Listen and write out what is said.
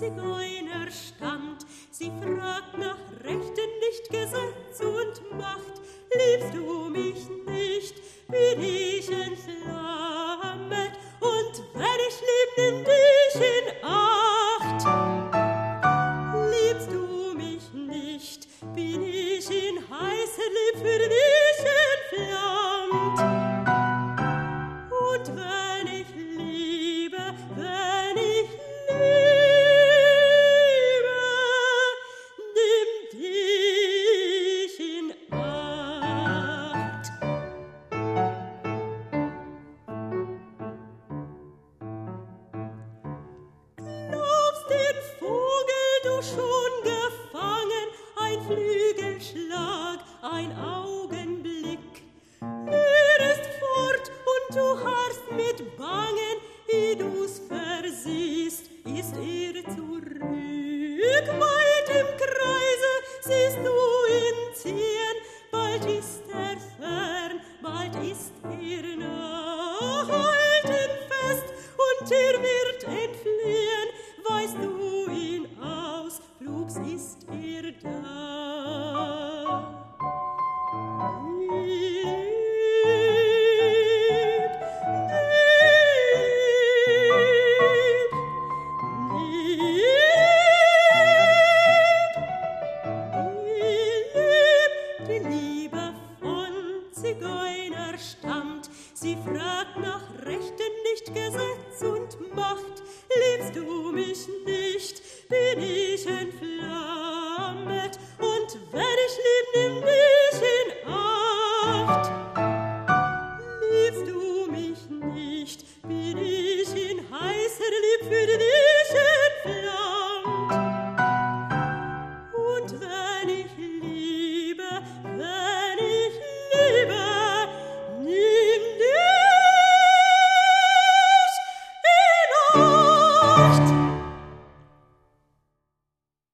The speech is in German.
Zigeuner stammt. Sie fragt nach Rechten, nicht Gesetz und Macht. Liebst du mich nicht, bin ich entflammet, und wenn ich lieb, nimm dich in Acht. Liebst du mich nicht, bin ich in heißer Lieb für dich entflammt. Und wenn ich liebe, nimm dich in Acht. Glaubst den Vogel du schon gefangen, ein Flügelschlag, ein Augenblick. Er ist fort und du harrst mit Bangen, wie du's versiehst, ist er zurück. Weit im Kreise siehst du ihn ziehen, bald ist er fern, bald ist er nah. Halt ihn fest und er wird entfliehen, weißt du ihn aus, flugs ist er da. Die Liebe von Zigeuner stammt. Sie fragt nach Rechten, nicht Gesetz und Macht. Liebst du mich nicht, bin ich entflammet, und wenn ich lieb, nimm dich in Acht. Liebst du mich nicht, bin ich in heißer Lieb für dich entflammt, und wenn ich